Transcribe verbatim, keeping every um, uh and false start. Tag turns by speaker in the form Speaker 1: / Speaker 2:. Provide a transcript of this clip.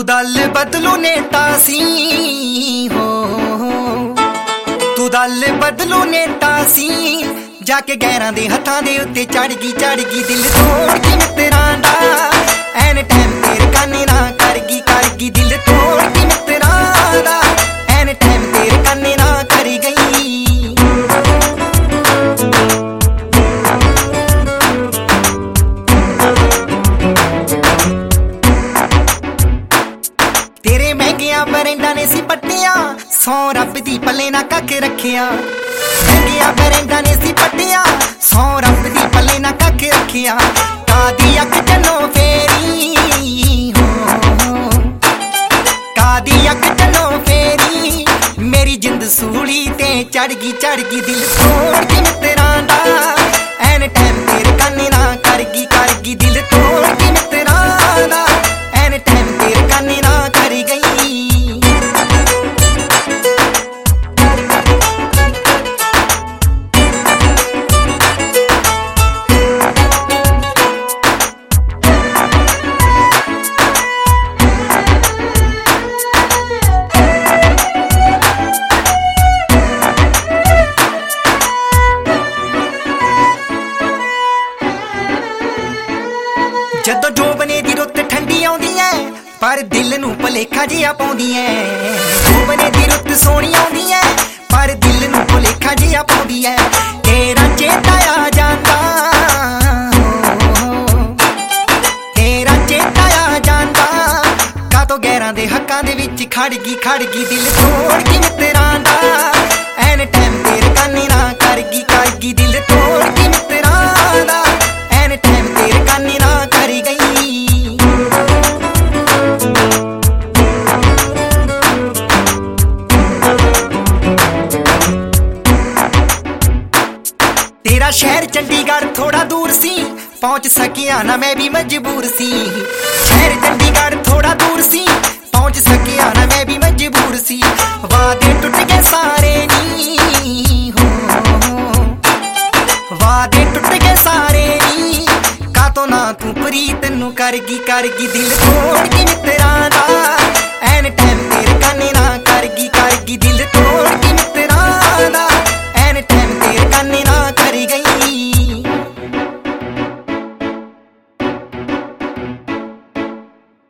Speaker 1: ਦਲ ਬਦਲੂ ਨੇਤਾ ਸੀ ਹੋ ਤੂੰ ਦਲ ਬਦਲੂ ਨੇਤਾ ਸੀ ਜਾ ਕੇ ਗੈਰਾਂ ਦੇ ਹੱਥਾਂ ਦੇ ਉੱਤੇ ਚੜ ਗਈ ਚੜ ਗਈ ਦਿਲ ਤੋੜ ਕੇ ਮਿੱਤਰਾਂ ਦਾ ਐਨ ਟਾਈਮ ਤੇਰੇ ਕੰਨੇ ਨਾ ਕਰ ਗਈ ਕਰ ਗਈ ਦਿਲ ਤੋੜ ਕੇ ਮਿੱਤਰਾਂ ਦਾ ਐਨ ਟਾਈਮ ਤੇਰੇ ਕੰਨੇ ਨਾ ਕਰ ਗਈ तेरे महंगिया बरेंडा ने सी पट्टिया सौ रब दी पले ना कख रखिया महंगिया बरेंडा ने सी पट्टिया सौ रब दी पले ना कख रखिया कादी अख जनो फेरी हो कादी अख जनो फेरी मेरी जिंद सूली ते चढ़ गई चढ़ गई दिल तोड़ के मित्तरां दा एन टाइम तेरे काने ना कर गई कर गई दिल तोड़ के मित्तरां दा एन टाइम तेरे काने ना कर गई ਜਦੋਂ ਜੋਬਨੇ ਦੀ ਰੁੱਤ ਠੰਡੀ ਆਉਂਦੀ ਐ ਪਰ ਦਿਲ ਨੂੰ ਭੁਲੇਖਾ ਜਿਹਾ ਪਾਉਂਦੀ ਐ ਜੋਬਨੇ ਦੀ ਰੁੱਤ ਸੋਹਣੀ ਆਉਂਦੀ ਐ ਪਰ ਦਿਲ ਨੂੰ ਭੁਲੇਖਾ ਜਿਹਾ ਪਾਉਂਦੀ ਐ ਤੇਰਾ ਚੇਤਾ ਆ ਜਾਂਦਾ ਤੇਰਾ ਚੇਤਾ ਆ ਜਾਂਦਾ ਕਾਤੋਂ ਗੈਰਾਂ ਦੇ ਹੱਕਾਂ ਦੇ ਵਿੱਚ ਖੜ ਗਈ ਖੜ ਗਈ ਦਿਲ ਤੋੜ ਕੇ ਮਿੱਤਰਾਂ ਦਾ ਐਨ ਟਾਈਮ ਤੇਰੇ ਕਾਨੇ ਨਾ ਕਰ ਗਈ ਕਰ ਗਈ ਦਿਲ ਤੋੜ ਕੇ ਮਿੱਤਰਾਂ ਦਾ ਐਨ ਟਾਈਮ ਤੇਰੇ ਕਾਨੇ ਨਾ ਕਰ ਗਈ तेरा शहर चंडीगढ़ थोड़ा दूर सी पहुंच सकिया ना मैं भी मजबूर सी शहर चंडीगढ़ थोड़ा दूर सी पहुंच सकिया ना मैं भी मजबूर सी वादे टूट गए सारे नी हो वादे टूट गए सारे नी का तो ना तू प्रीत नू करगी करगी दिल